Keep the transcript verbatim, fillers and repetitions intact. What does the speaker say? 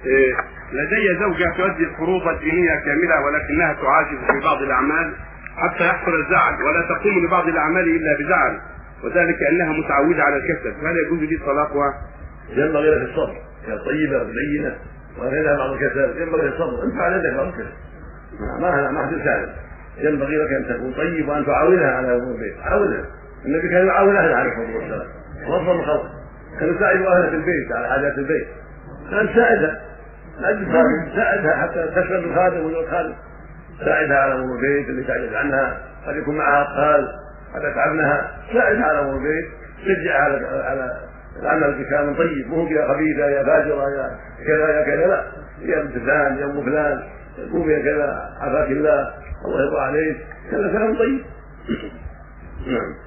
لدي زوجة تؤدي الفروض الدينية كاملة ولكنها تعاجز في بعض الأعمال حتى يحصل الزعل، ولا تقوم ببعض الأعمال إلا بزعل، وذلك أنها متعودة على الكسل، فهل يجوز لي طلاقها؟ ينبغي لك الصبر، هي طيبة بينة وغيرها بعض الكسل، ينبغي الصبر، انت على يدك بعض الكسل، ما ما حد سالم، ينبغي لك ان تكون طيب وان تعاونها على امور البيت، عاونها، النبي كان يعاون اهله عليه الصلاه والسلام، وفضل الخلق، كان يساعد اهله في البيت على حاجات البيت، كان ساعدها، ساعدها حتى تشغل الخادم ولا الخادم، ساعدها على امور البيت اللي تعجز عنها، قد يكون معها اطفال، قد يتعبنها، ساعدها على امور البيت، شجعها على على العمل بكلام طيب، مو يا خبيثه يا فاجره يا كذا يا كذا، لا، يا ابن فلان يا ام فلان، قوم يا كذا، عافاك الله، الله يرضى عليك، كذا كلام طيب. نعم.